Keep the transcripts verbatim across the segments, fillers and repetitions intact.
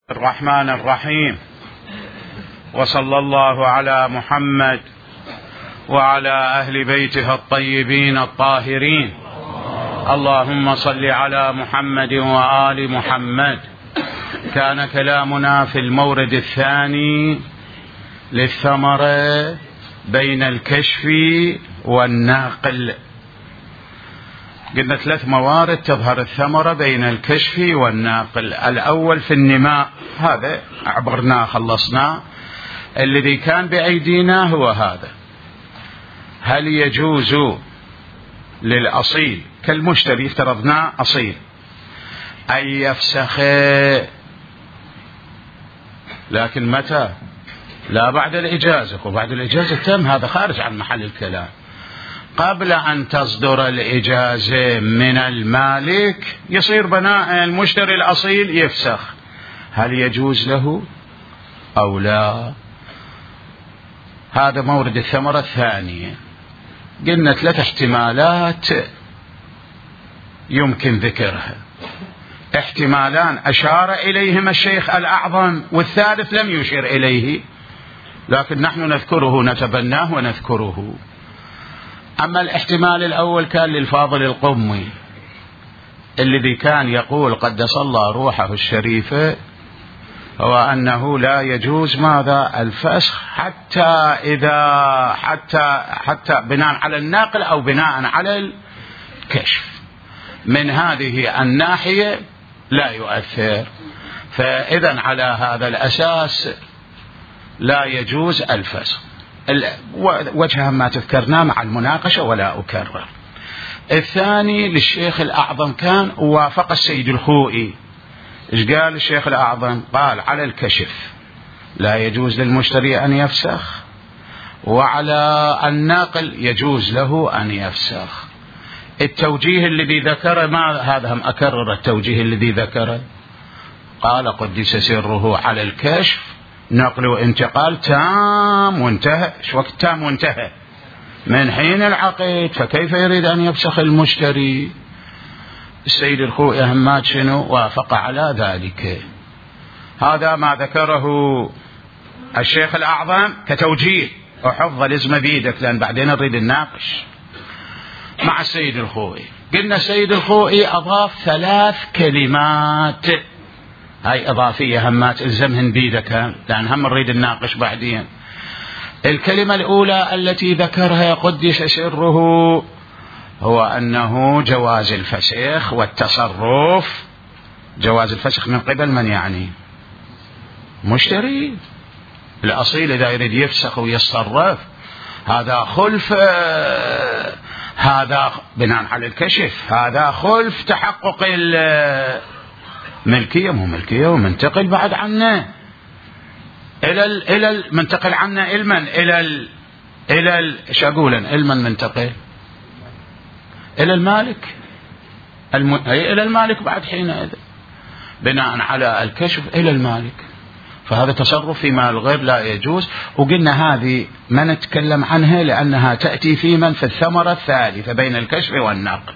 الرحمن الرحيم، وصلى الله على محمد وعلى أهل بيته الطيبين الطاهرين. اللهم صل على محمد وآل محمد. كان كلامنا في المورد الثاني للثمرة بين الكشف والناقل. قلنا ثلاث موارد تظهر الثمرة بين الكشف والناقل. الأول في النماء، هذا عبرناه خلصناه. الذي كان بأيدينا هو هذا. هل يجوز للأصيل كالمشتري، افترضناه أصيل، أن يفسخ، لكن متى؟ لا بعد الإجازة، وبعد الإجازة تم، هذا خارج عن محل الكلام. قبل أن تصدر الإجازة من المالك يصير بناء المشتري الأصيل يفسخ، هل يجوز له أو لا؟ هذا مورد الثمرة الثانية. قلنا ثلاث احتمالات يمكن ذكرها. احتمالان أشار إليهما الشيخ الأعظم، والثالث لم يشير إليه، لكن نحن نذكره، نتبناه ونذكره. أما الاحتمال الأول كان للفاضل القمي، الذي كان يقول قدس الله روحه الشريفة، هو أنه لا يجوز ماذا؟ الفسخ، حتى إذا حتى حتى بناء على الناقل أو بناء على الكشف. من هذه الناحية لا يؤثر، فإذا على هذا الأساس لا يجوز الفسخ. وجه ما تذكرنا مع المناقشة ولا أكرر. الثاني للشيخ الأعظم كان وافق السيد الخوئي. إيش قال الشيخ الأعظم؟ قال على الكشف لا يجوز للمشتري أن يفسخ، وعلى الناقل يجوز له أن يفسخ. التوجيه الذي ذكر، ما هذا هم أكرر التوجيه الذي ذكره، قال قدس سره على الكشف نقل وانتقال تام وانتهى. شو وقت تام وانتهى؟ من حين العقد، فكيف يريد أن يفسخ المشتري؟ السيد الخوئي همات شنو؟ وافق على ذلك. هذا ما ذكره الشيخ الأعظم كتوجيه، وحفظ الاسم بيدك لأن بعدين نريد الناقش مع السيد الخوئي. قلنا السيد الخوئي أضاف ثلاث كلمات، هاي إضافية همات الزمهن بيدك، لأن هم نريد الناقش بعدين. الكلمة الأولى التي ذكرها قدس سره هو أنه جواز الفسخ والتصرف. جواز الفسخ من قبل من يعني؟ مشتري الأصيل إذا يريد يفسخ ويتصرف، هذا خلف، هذا بناء على الكشف، هذا خلف تحقق الملكية. مو ملكية ومنتقل بعد عنه إلى ال إلى المنتقل عنه إلمن إلى ال إلى ال إيش أقوله؟ إلمن منتقل إلى المالك، الم... إلى المالك بعد حينئذ بناء على الكشف إلى المالك، فهذا تصرف في مال الغير لا يجوز. وقلنا هذه ما نتكلم عنها لأنها تأتي في من في الثمرة الثالثة بين الكشف والنقل.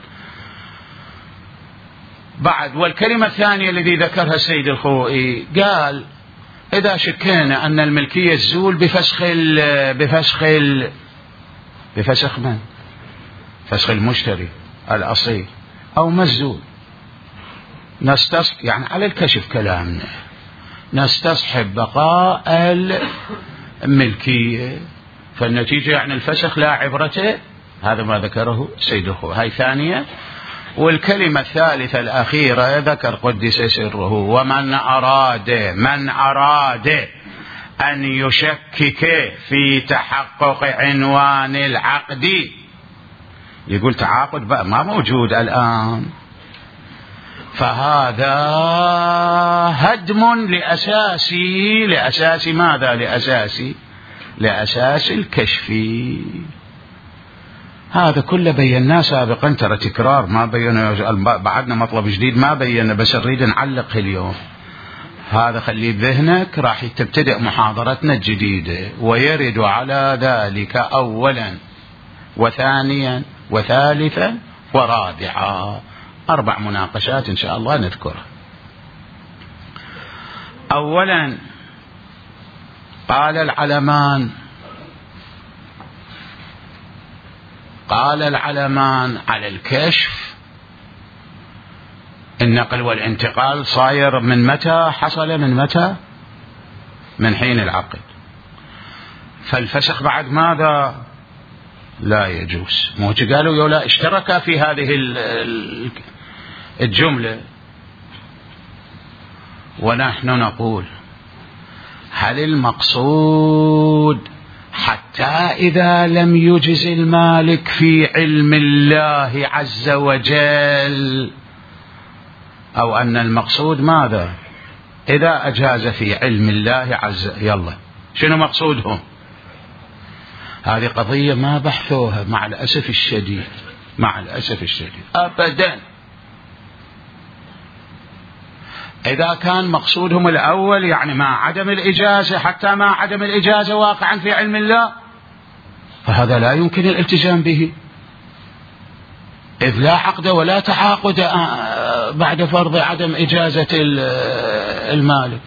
بعد والكلمة الثانية الذي ذكرها السيد الخوئي قال إذا شكينا أن الملكية تزول بفسخ ال بفسخ ال بفسخ من؟ فسخ المشتري الأصيل أو مزول، نستصحب يعني على الكشف كلامنا، نستصحب بقاء الملكية، فالنتيجة يعني الفسخ لا عبرته. هذا ما ذكره السيد الخوئي، هاي ثانية. والكلمة الثالثة الأخيرة ذكر قدس سره ومن أراد من أراد أن يشكك في تحقق عنوان العقد، يقول تعاقد بقى ما موجود الآن، فهذا هدم لأساسي لأساس ماذا؟ لأساس لأساس الكشف. هذا كله بيناه سابقا، ترى تكرار ما بينا، بعدنا مطلب جديد ما بينا، بس نريد نعلق اليوم. هذا خليه بذهنك، راح تبتدئ محاضرتنا الجديدة ويرد على ذلك أولا وثانيا وثالثا ورابعا، أربع مناقشات إن شاء الله نذكرها. أولا قال العلمان قال العلمان على الكشف النقل والانتقال صاير من متى؟ حصل من متى؟ من حين العقد. فالفسخ بعد ماذا؟ لا يجوز. مو قالوا يولا اشترك في هذه الجملة. ونحن نقول هل المقصود حتى إذا لم يجز المالك في علم الله عز وجل، أو أن المقصود ماذا؟ إذا أجاز في علم الله عز يلا شنو مقصودهم؟ هذه قضية ما بحثوها مع الأسف الشديد، مع الأسف الشديد أبدا. إذا كان مقصودهم الأول يعني مع عدم الإجازة، حتى مع عدم الإجازة واقعا في علم الله، فهذا لا يمكن الالتزام به، إذ لا عقد ولا تعاقد بعد فرض عدم إجازة المالك.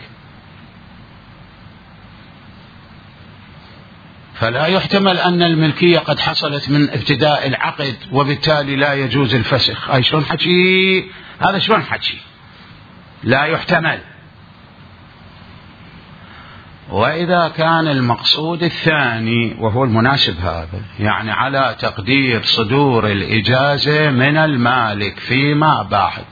فلا يحتمل أن الملكية قد حصلت من ابتداء العقد وبالتالي لا يجوز الفسخ. أي شلون حكي هذا؟ شلون حكي؟ لا يحتمل. وإذا كان المقصود الثاني وهو المناسب هذا، يعني على تقدير صدور الإجازة من المالك فيما بعد،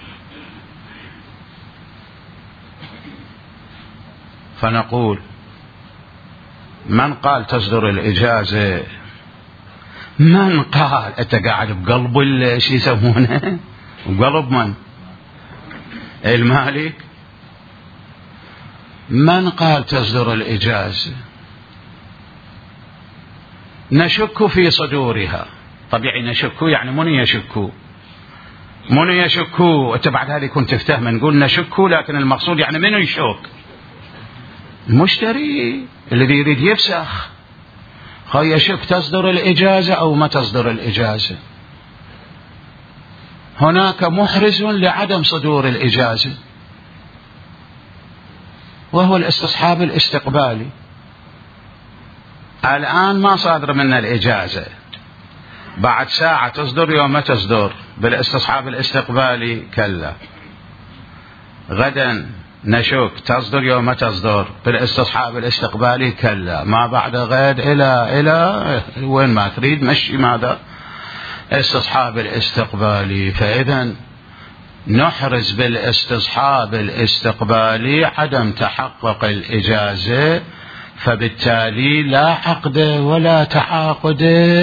فنقول من قال تصدر الإجازة؟ من قال؟ أنت قاعد بقلب شو يسمونه؟ بقلب من؟ المالك. من قال تصدر الإجازة؟ نشك في صدورها. طبيعي نشك، يعني من يشك؟ من يشك؟ أنت بعد هذه كنت تفتهم نقول نشك، لكن المقصود يعني من يشك؟ المشتري الذي يريد يفسخ، خو يشك تصدر الإجازة أو ما تصدر الإجازة. هناك محرز لعدم صدور الإجازة وهو الاستصحاب الاستقبالي. الآن ما صادر منا الإجازة، بعد ساعة تصدر يوم ما تصدر بالاستصحاب الاستقبالي كلا. غدا نشك تصدر يوم ما تصدر بالاستصحاب الاستقبالي كلا. ما بعد غد إلى إلى وين ما تريد مشي ماذا؟ استصحاب الاستقبالي. فإذا نحرز بالاستصحاب الاستقبالي عدم تحقق الإجازة، فبالتالي لا عقد ولا تعاقد،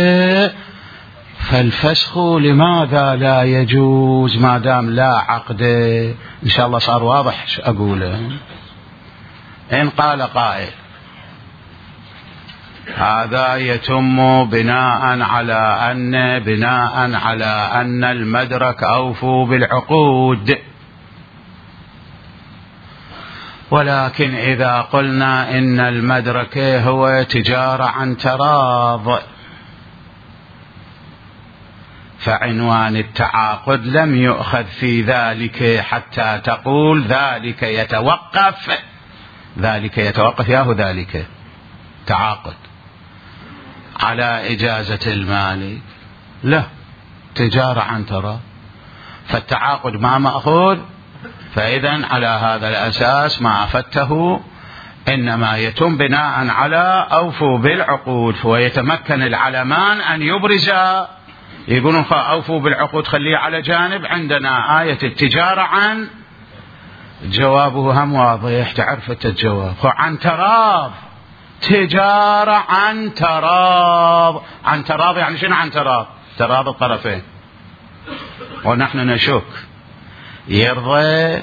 فالفسخ لماذا لا يجوز ما دام لا عقد؟ إن شاء الله صار واضح شو أقوله. إن قال قائل هذا يتم بناء على أن بناء على أن المدرك أوفوا بالعقود، ولكن إذا قلنا إن المدرك هو تجارة عن تراض، فعنوان التعاقد لم يؤخذ في ذلك حتى تقول ذلك يتوقف ذلك يتوقف ياهو ذلك تعاقد على إجازة المالك. لا، تجارة عن تراض، فالتعاقد ما مأخوذ. فإذا على هذا الأساس ما أفدته إنما يتم بناء على أوفوا بالعقود، ويتمكن العلمان أن يبرزا يقولون أوفوا بالعقود خليه على جانب، عندنا آية التجارة عن، جوابه هم واضح، تعرفت الجواب عن تراض، تجارة عن تراض. عن تراض يعني شنو عن تراض؟ تراض الطرفين. ونحن نشك يرضى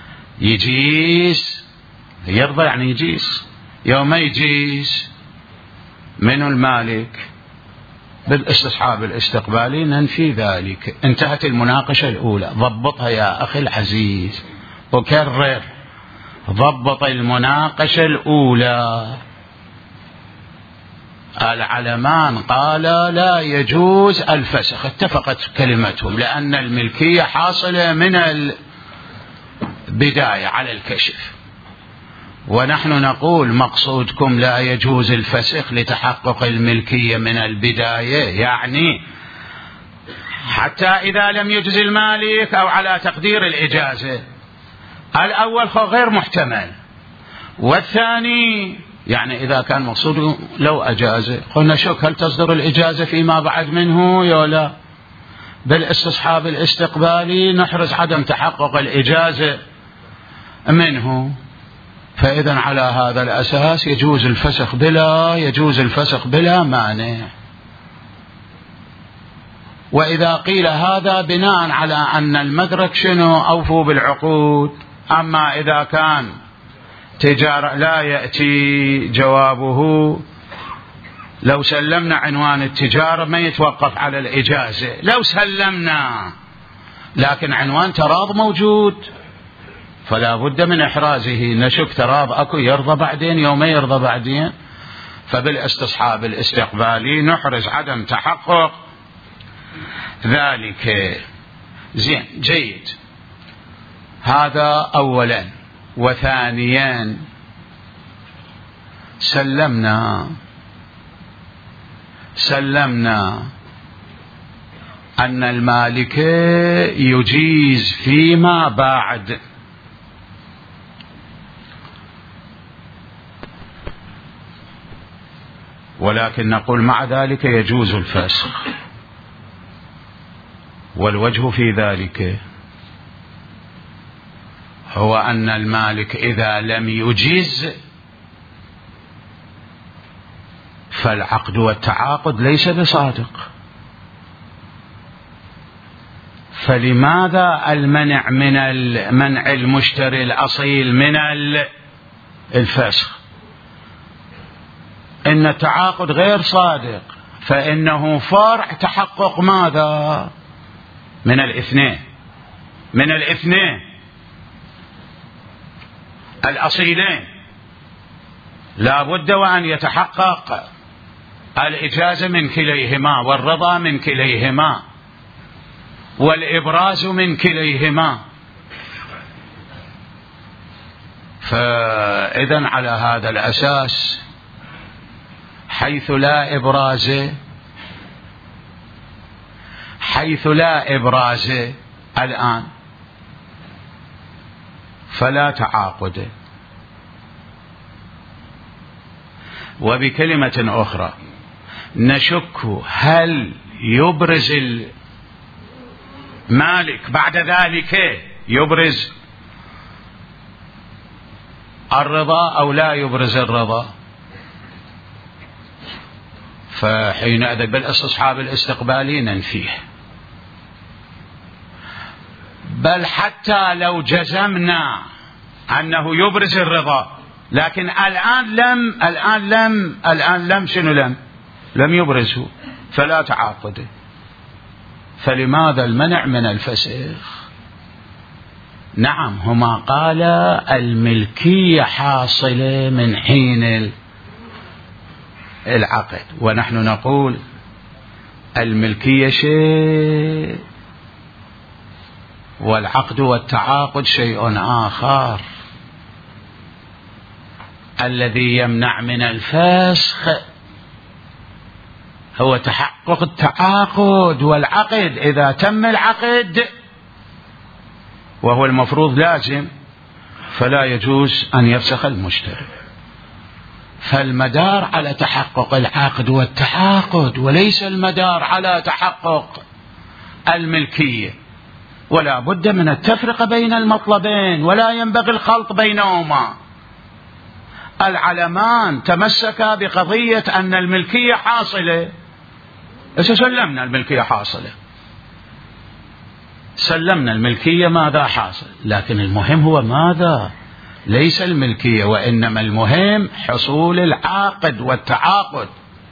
يجيز، يرضى يعني يجيز، يوم يجيز من المالك بالاستصحاب الاستقبالي ننفي ذلك. انتهت المناقشة الأولى. ضبطها يا أخي العزيز، أكرر، ضبط المناقشة الأولى. العلمان قال لا يجوز الفسخ، اتفقت كلمتهم، لأن الملكية حاصلة من البداية على الكشف. ونحن نقول مقصودكم لا يجوز الفسخ لتحقق الملكية من البداية، يعني حتى إذا لم يجز المالك أو على تقدير الإجازة. الأول غير محتمل، والثاني يعني إذا كان مقصوده لو أجازه قلنا شك هل تصدر الإجازة فيما بعد منه يا لا. بالاستصحاب الاستقبالي نحرز عدم تحقق الإجازة منه، فإذا على هذا الأساس يجوز الفسخ بلا يجوز الفسخ بلا مانع. وإذا قيل هذا بناء على أن المدرك شنو أوفوا بالعقود، أما إذا كان تجارة لا يأتي جوابه لو سلمنا عنوان التجارة ما يتوقف على الإجازة، لو سلمنا لكن عنوان تراض موجود فلا بد من إحرازه. نشك تراض أكو يرضى بعدين يوم ما يرضى بعدين، فبالاستصحاب الاستقبالي نحرز عدم تحقق ذلك. زين جيد، هذا أولا. وثانيا سلمنا سلمنا أن المالك يجيز فيما بعد، ولكن نقول مع ذلك يجوز الفسخ. والوجه في ذلك هو أن المالك إذا لم يجيز فالعقد والتعاقد ليس بصادق، فلماذا المنع من منع المشتري الأصيل من الفسخ؟ إن التعاقد غير صادق، فإنه فرع تحقق ماذا؟ من الاثنين من الاثنين الأصيلين، لا بد وأن يتحقق الإجازة من كليهما، والرضا من كليهما، والإبراز من كليهما. فإذن على هذا الأساس حيث لا إبراز حيث لا إبراز الآن فلا تعاقد. وبكلمة أخرى نشك هل يبرز المالك بعد ذلك يبرز الرضا أو لا يبرز الرضا، فحينئذ بالاستصحاب الاستقبالي ننفيه. بل حتى لو جزمنا أنه يبرز الرضا لكن الآن لم الآن لم الآن لم شنو لم لم يبرزه فلا تعاقد. فلماذا المنع من الفسخ؟ نعم هما قال الملكية حاصلة من حين العقد، ونحن نقول الملكية شيء والعقد والتعاقد شيء آخر. الذي يمنع من الفسخ هو تحقق التعاقد والعقد. إذا تم العقد وهو المفروض لازم فلا يجوز أن يفسخ المشتري. فالمدار على تحقق العقد والتعاقد وليس المدار على تحقق الملكية، ولا بد من التفرقة بين المطلبين ولا ينبغي الخلط بينهما. العلمان تمسكا بقضية أن الملكية حاصلة، سلمنا الملكية حاصلة، سلمنا الملكية ماذا حاصل، لكن المهم هو ماذا؟ ليس الملكية، وإنما المهم حصول العقد والتعاقد.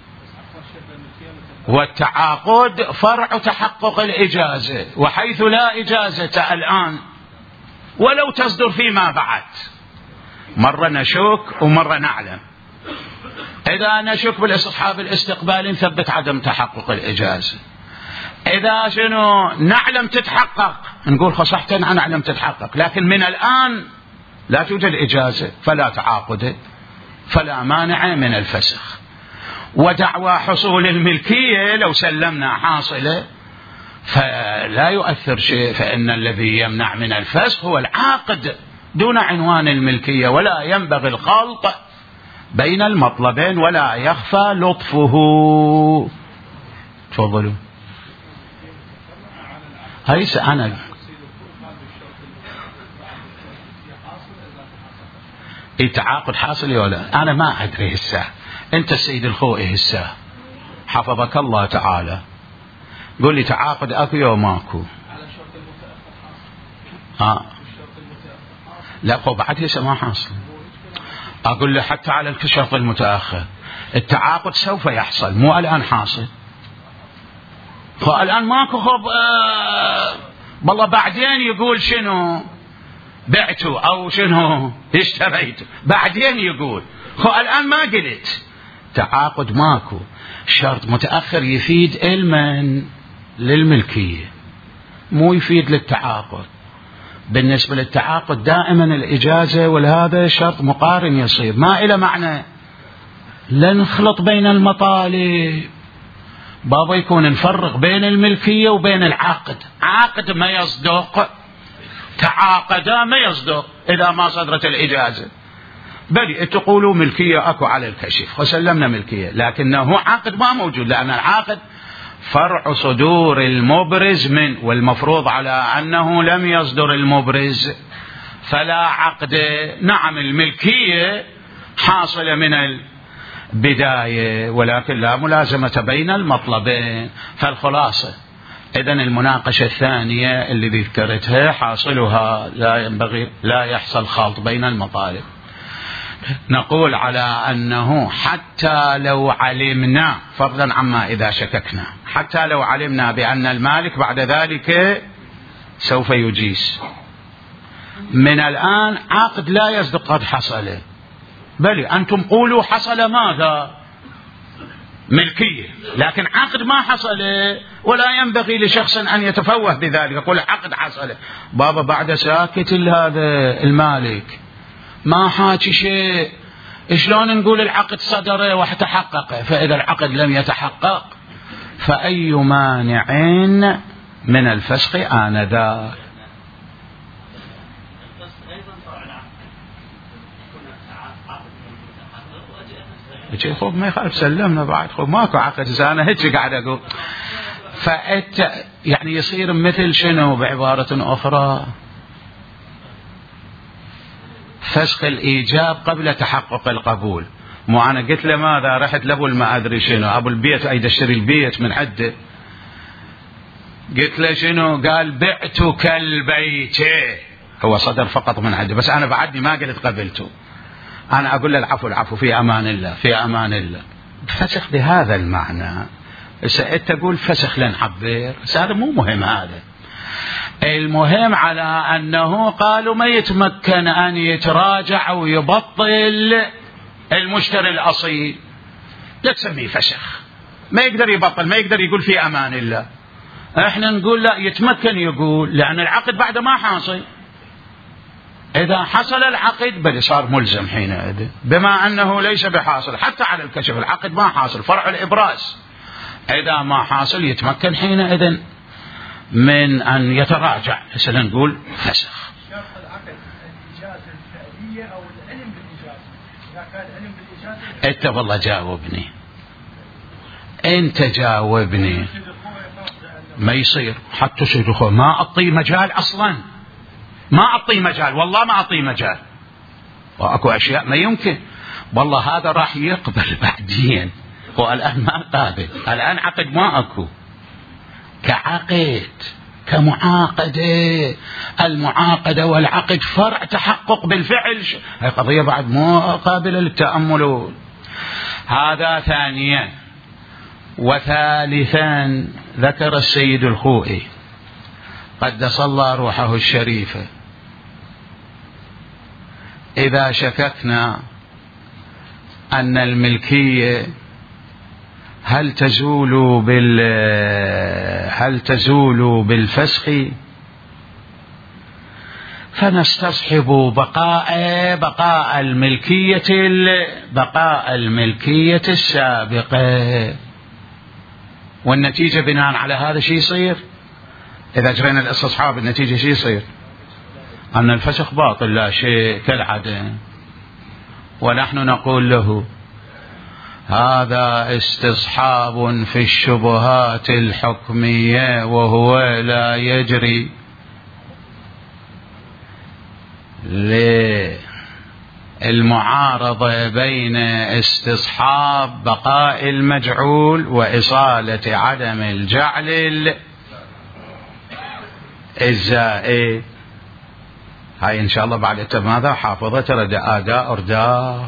والتعاقد فرع تحقق الإجازة، وحيث لا إجازة الآن ولو تصدر فيما بعد مرة نشك ومرة نعلم. إذا نشك بالاستصحاب الاستقبالي نثبت عدم تحقق الإجازة، إذا شنو نعلم تتحقق نقول خصحتنا نعلم تتحقق، لكن من الآن لا توجد إجازة فلا تعاقد فلا مانع من الفسخ. ودعوى حصول الملكية لو سلمنا حاصلة فلا يؤثر شيء، فإن الذي يمنع من الفسخ هو العاقد دون عنوان الملكية، ولا ينبغي الخلط بين المطلبين ولا يخفى لطفه. تفضلوا. هاي أنا التعاقد حاصل ولا أنا ما أدري هسه. أنت السيد الخوئي هسه حفظك الله تعالى قول لي تعاقد أكو يوم ماكو؟ آه. لا خو بعد هسه ما حاصل. أقول له حتى على الشرط المتأخر التعاقد سوف يحصل مو الآن حاصل. فالآن ماكو خب آه والله بعدين يقول شنو بعته أو شنو اشتريته بعدين يقول. خو الآن ما قلت تعاقد ماكو. شرط متأخر يفيد علما للملكية مو يفيد للتعاقد. بالنسبة للتعاقد دائما الإجازة والهذا شرط مقارن يصير ما إلى معنى. لا نخلط بين المطالب. بابا يكون نفرق بين الملكية وبين العقد. عقد ما يصدق تعاقدا ما يصدق إذا ما صدرت الإجازة. بل تقولوا ملكية أكو على الكشف وسلمنا ملكية لكنه عقد ما موجود لأن العقد فرع صدور المبرز من والمفروض على أنه لم يصدر المبرز فلا عقد. نعم الملكية حاصلة من البداية ولكن لا ملازمة بين المطلبين. فالخلاصة إذن المناقشة الثانية اللي ذكرتها حاصلها لا ينبغي لا يحصل خلط بين المطالب. نقول على أنه حتى لو علمنا فضلا عما إذا شككنا حتى لو علمنا بأن المالك بعد ذلك سوف يجيز من الآن عقد لا يصدق قد حصل. بل أنتم قولوا حصل ماذا ملكية لكن عقد ما حصل ولا ينبغي لشخص أن يتفوه بذلك يقول عقد حصل. بابا بعد ساكت هذا المالك ما حاكي شيء شلون نقول العقد صدر وتحقق؟ فإذا العقد لم يتحقق فأي مانع من الفسخ آنذاك. خب ما يخالف سلمنا بعد خب ماكو عقد أنا هيك قاعد أقول. فأنت يعني يصير مثل شنو بعبارة أخرى فسخ الإيجاب قبل تحقق القبول. مو أنا قلت له ماذا رحت لأبو ما أدري شنو أبو البيت أيد اشتري البيت من عده قلت له شنو قال بعتك البيت هو صدر فقط من عده بس أنا بعدني ما قلت قبلته. أنا أقول له العفو العفو في أمان الله في أمان الله. فسخ بهذا المعنى. أنت تقول فسخ لنعبر هذا مو مهم. هذا المهم على أنه قالوا ما يتمكن أن يتراجع ويبطل المشتري الأصيل لا تسميه فسخ. ما يقدر يبطل ما يقدر يقول في أمان الله. احنا نقول لا يتمكن يقول لأن العقد بعد ما حاصل. إذا حصل العقد بل صار ملزم حينئذ بما أنه ليس بحاصل حتى على الكشف العقد ما حاصل فرع الإبراز. إذا ما حاصل يتمكن حينئذ من أن يتراجع. مثلا نقول فسخ. شرط العقد الإجازة الفعلية أو العلم بالإجازة. إذا كان علم بالإجازة أنت والله جاوبني أنت جاوبني. ما يصير حتى سيد ما أعطي مجال أصلا ما أعطي مجال والله ما أعطي مجال. وأكو أشياء ما يمكن والله هذا راح يقبل بعدين والآن ما قابل. الآن عقد ما أكو كعقد كمعاقدة. المعاقدة والعقد فرع تحقق بالفعل. هذه قضية بعد مو قابلة للتأمل. هذا ثانيا. وثالثا ذكر السيد الخوئي قدس الله روحه الشريفة إذا شككنا أن الملكية هل تزول بال هل تزول بالفسخ فنستصحب بقاء بقاء الملكية بقاء الملكية السابقة، والنتيجة بناء على هذا شيء يصير. إذا جرينا الاستصحاب النتيجة شيء يصير؟ أن الفسخ باطل لا شيء كالعدم. ونحن نقول له هذا استصحاب في الشبهات الحكمية وهو لا يجري للمعارضة بين استصحاب بقاء المجعول وإصالة عدم الجعل الزائد. هاي إن شاء الله بعد ماذا حافظة ترى أداء أرداف.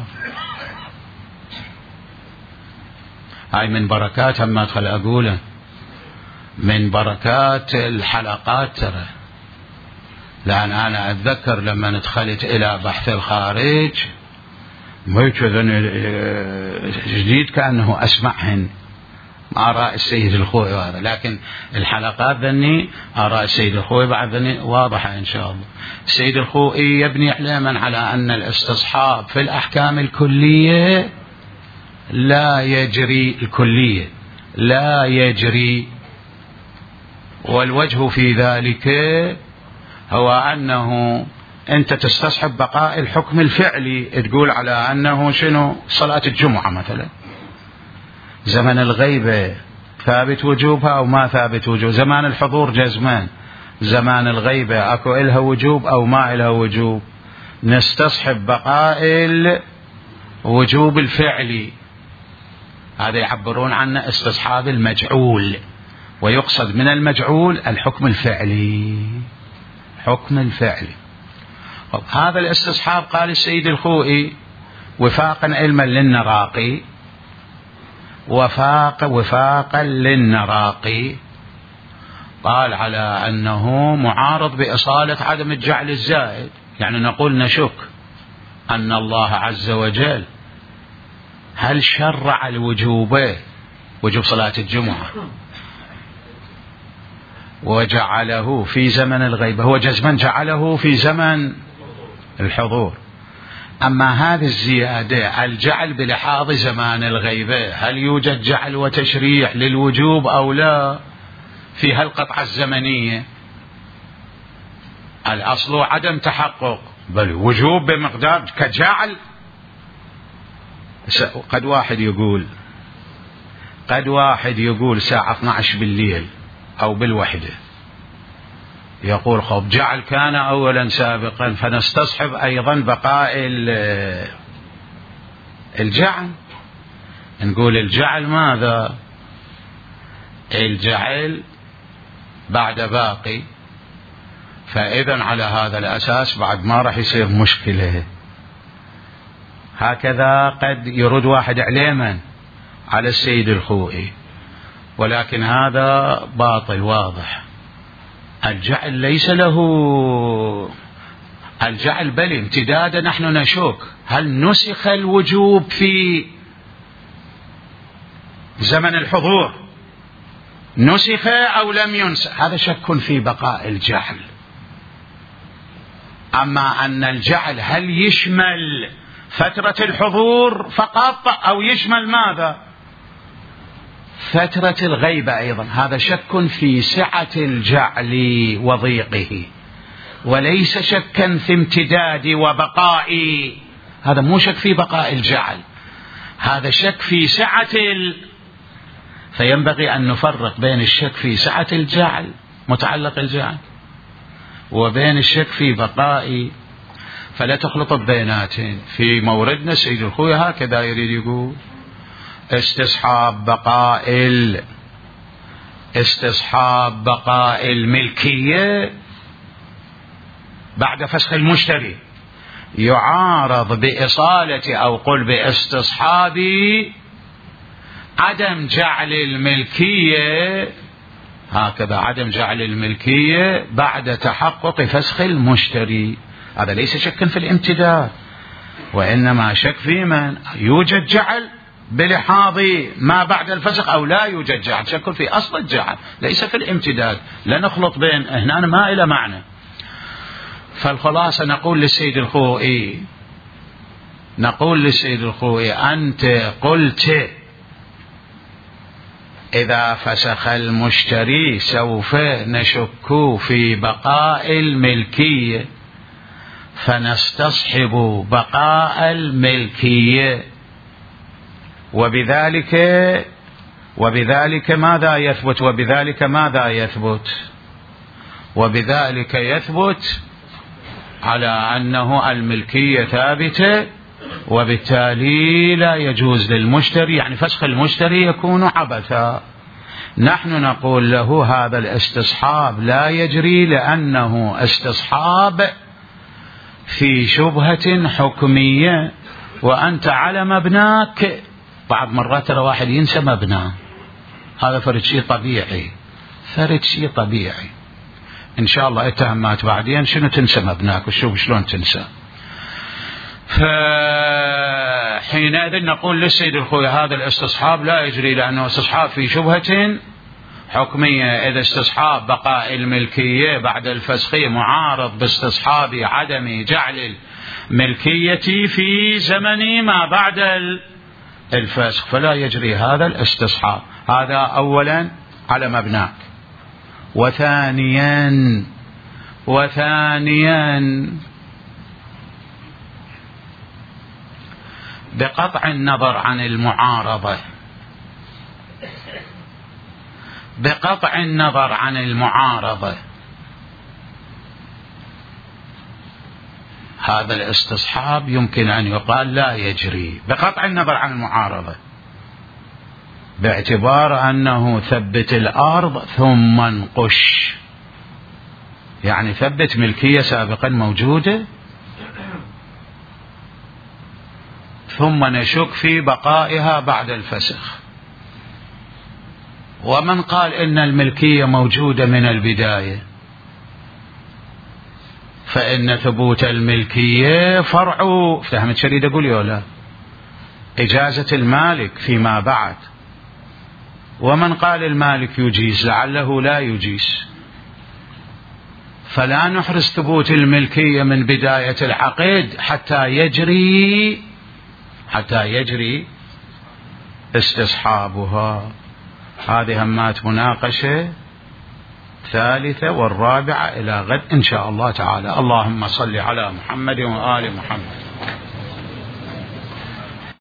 هاي من بركات هم أدخل أقوله من بركات الحلقات ترى، لأن أنا أتذكر لما دخلت إلى بحث الخارج ما كذا جديد كأنه أسمعهن آراء السيد الخوئي هذا، لكن الحلقات ذني آراء السيد الخوئي بعد ذني واضحة إن شاء الله. السيد الخوئي يبني علما على أن الاستصحاب في الأحكام الكلية لا يجري، الكلية لا يجري، والوجه في ذلك هو أنه أنت تستصحب بقاء الحكم الفعلي، تقول على أنه شنو صلاة الجمعة مثلا زمن الغيبة ثابت وجوبها أو ما ثابت وجوب، زمان الحضور جزمان، زمان الغيبة أكو إلها وجوب أو ما إلها وجوب، نستصحب بقاء الوجوب الفعلي. هذا يعبرون عنه استصحاب المجعول، ويقصد من المجعول الحكم الفعلي، حكم الفعلي. هذا الاستصحاب قال السيد الخوئي وفاقا علما للنراقي، وفاق وفاقا للنراقي قال على أنه معارض بإصالة عدم الجعل الزائد. يعني نقول نشك أن الله عز وجل هل شرع الوجوب وجوب صلاة الجمعة وجعله في زمن الغيبة، هو جزما جعله في زمن الحضور. أما هذه الزيادة الجعل بلحاظ زمان الغيبة، هل يوجد جعل وتشريع للوجوب أو لا في هالقطعة الزمنية؟ الأصل عدم تحقق، بل وجوب بمقدار كجعل. قد واحد يقول قد واحد يقول ساعة اثني عشر بالليل أو بالوحدة يقول خب جعل كان أولا سابقا، فنستصحب أيضا بقاء الجعل. نقول الجعل ماذا؟ الجعل بعد باقي، فإذا على هذا الأساس بعد ما راح يصير مشكلة. هكذا قد يرد واحد عليما على السيد الخوئي، ولكن هذا باطل واضح. الجعل ليس له الجعل بل امتدادا. نحن نشك هل نسخ الوجوب في زمن الحضور، نسخ أو لم ينسخ، هذا شك في بقاء الجعل. أما أن الجعل هل يشمل فترة الحضور فقط أو يشمل ماذا؟ فترة الغيبة أيضا، هذا شك في سعة الجعل وضيقه، وليس شكا في امتداد وبقاء. هذا مو شك في بقاء الجعل، هذا شك في سعة ال... فينبغي أن نفرق بين الشك في سعة الجعل متعلق الجعل وبين الشك في بقاء، فلا تخلط بيناتهم. في موردنا سيد الخوئي هكذا يريد يقول استصحاب بقاء ال... استصحاب بقاء الملكية بعد فسخ المشتري يعارض بإصالة أو قل باستصحاب عدم جعل الملكية، هكذا عدم جعل الملكية بعد تحقق فسخ المشتري. هذا ليس شكا في الامتداد، وإنما شك في من يوجد جعل بلحاظ ما بعد الفسخ أو لا يوجد جعل، شك في أصل الجعل ليس في الامتداد. لا نخلط بين هنا ما إلى معنى. فالخلاصة نقول للسيد الخوئي نقول للسيد الخوئي أنت قلت إذا فسخ المشتري سوف نشك في بقاء الملكية فنستصحب بقاء الملكية، وبذلك وبذلك ماذا يثبت وبذلك ماذا يثبت وبذلك يثبت على أنه الملكية ثابتة، وبالتالي لا يجوز للمشتري، يعني فسخ المشتري يكون عبثا. نحن نقول له هذا الاستصحاب لا يجري لأنه استصحاب في شبهة حكمية، وأنت على مبناك. بعض مرات ترى واحد ينسى مبناه، هذا فرد شيء طبيعي، فرد شيء طبيعي. إن شاء الله اتهامات بعدين شنو تنسى مبناك وشوف شلون تنسى. فحينئذ نقول للسيد الخوي هذا الاستصحاب لا يجري لأنه استصحاب في شبهة حكمية. إذا استصحاب بقاء الملكية بعد الفسخ معارض باستصحاب عدم جعل الملكية في زمن ما بعد الفسخ، فلا يجري هذا الاستصحاب. هذا أولا على مبناك. وثانيا وثانيا بقطع النظر عن المعارضة بقطع النظر عن المعارضة هذا الاستصحاب يمكن أن يقال لا يجري بقطع النظر عن المعارضة، باعتبار أنه ثبت الأرض ثم انقش، يعني ثبت ملكية سابقا موجودة ثم نشك في بقائها بعد الفسخ. ومن قال إن الملكية موجودة من البداية فإن ثبوت الملكية فرع فهمت شريد أقول يولا إجازة المالك فيما بعد. ومن قال المالك يجيز لعله لا يجيز، فلا نحرز ثبوت الملكية من بداية العقد حتى يجري حتى يجري استصحابها. هذه همات مناقشة ثالثة والرابعة إلى غد إن شاء الله تعالى. اللهم صل على محمد وآل محمد.